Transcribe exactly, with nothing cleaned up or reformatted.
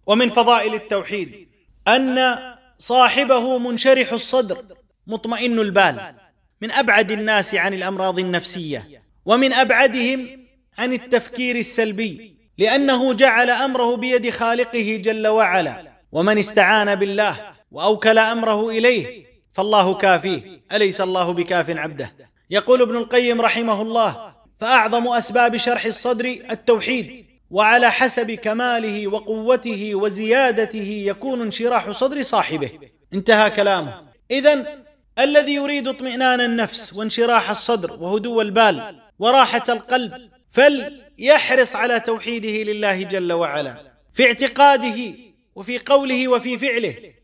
ومن فضائل التوحيد أن صاحبه منشرح الصدر مطمئن البال، من أبعد الناس عن الأمراض النفسية، ومن أبعدهم عن التفكير السلبي، لأنه جعل أمره بيد خالقه جل وعلا، ومن استعان بالله وأوكل أمره إليه فالله كافيه، أليس الله بكاف عبده؟ يقول ابن القيم رحمه الله: فأعظم أسباب شرح الصدر التوحيد، وعلى حسب كماله وقوته وزيادته يكون انشراح صدر صاحبه. انتهى كلامه. إذن الذي يريد اطمئنان النفس وانشراح الصدر وهدوء البال وراحة القلب فليحرص على توحيده لله جل وعلا في اعتقاده وفي قوله وفي فعله،